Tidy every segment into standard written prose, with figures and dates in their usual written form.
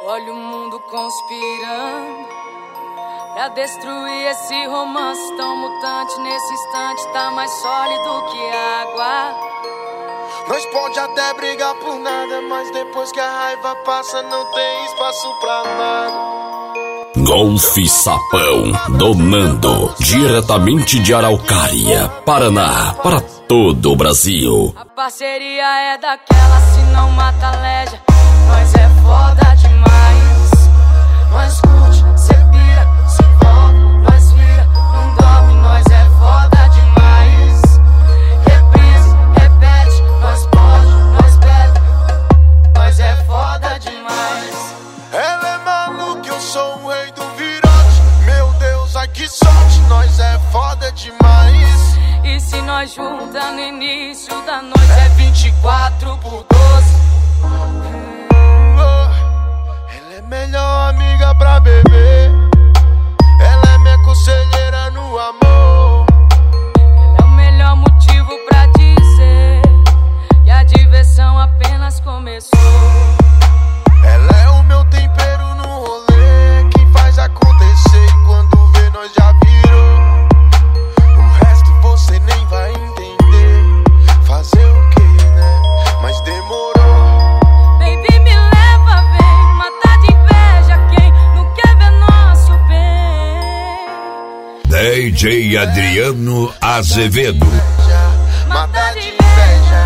Olha o mundo conspirando pra destruir esse romance tão mutante. Nesse instante tá mais sólido que água. Nós pode até brigar por nada, mas depois que a raiva passa não tem espaço pra nada. Golfe Sapão, donando diretamente de Araucária, Paraná, para todo o Brasil. A parceria é daquela, se não mata leja. Nós é foda demais. Nós curte, cê pira, se envolve, nós vira, não dorme, nós é foda demais. Reprise, repete, nós pode, nós bebe, nós é foda demais. Ela é maluca, eu sou o rei do virote. Meu Deus, ai que sorte, nós é foda demais. E se nós junta no início da noite é 24 por 12. Ela é melhor amiga pra beber. Ela é minha conselheira no amor. Ela é o melhor motivo pra dizer que a diversão apenas começou. Ela é o meu tempero no rolê, quem faz acontecer e quando vê nós já virou. O resto você nem vai entender. Fazer o que, né? Mas demorou. Baby, me leva, vem matar de inveja quem não quer ver nosso bem. DJ Adriano Azevedo. Matar de inveja.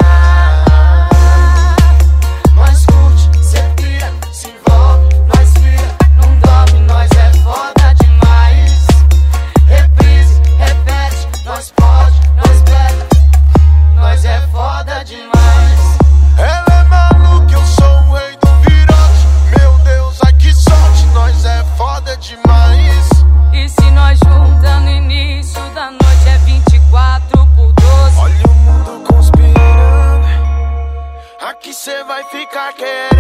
Nós curte, cê pira, se envolve, nós vira, não dorme, nós é foda demais. Reprise, repete, nós pode, nós bebe, nós é foda demais. Ela é maluca, eu sou o rei do virote. Meu Deus, ai que sorte, nós é foda demais. E se nós junta no início da noite é 24 por 12. Olha o mundo conspirando, aqui cê vai ficar querendo.